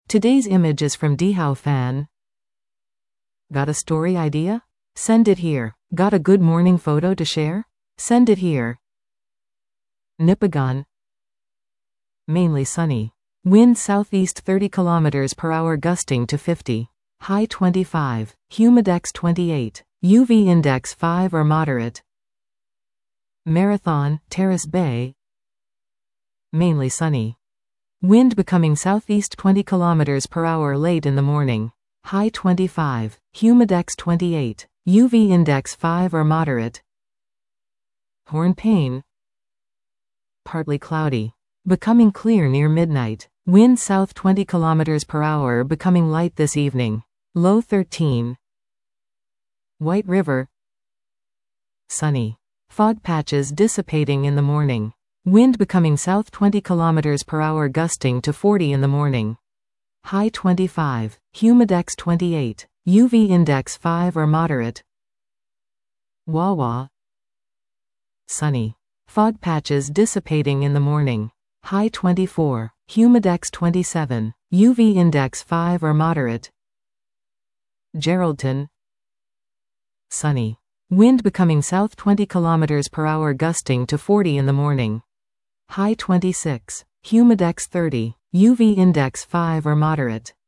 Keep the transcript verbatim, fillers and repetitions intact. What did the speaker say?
Today's image is from Dihao Fan. Got a story idea? Send it here. Got a good morning photo to share? Send it here. Nipigon. Mainly sunny. Wind southeast thirty kilometers per hour gusting to fifty. High twenty-five. Humidex twenty-eight. U V index five or moderate. Marathon, Terrace Bay. Mainly sunny. Wind becoming southeast twenty kilometers per hour late in the morning. High twenty-five. Humidex twenty-eight. U V index five or moderate. Hornpain. Partly cloudy. Becoming clear near midnight. Wind south twenty kilometers per hour becoming light this evening. Low thirteen. White River. Sunny. Fog patches dissipating in the morning. Wind becoming south twenty kilometers per hour gusting to forty in the morning. High twenty-five. Humidex twenty-eight. U V index five or moderate. Wawa. Sunny. Fog patches dissipating in the morning. High twenty-four. Humidex twenty-seven. U V index five or moderate. Geraldton. Sunny. Wind becoming south twenty kilometers per hour gusting to forty in the morning. High twenty-six. Humidex thirty. U V index five or moderate.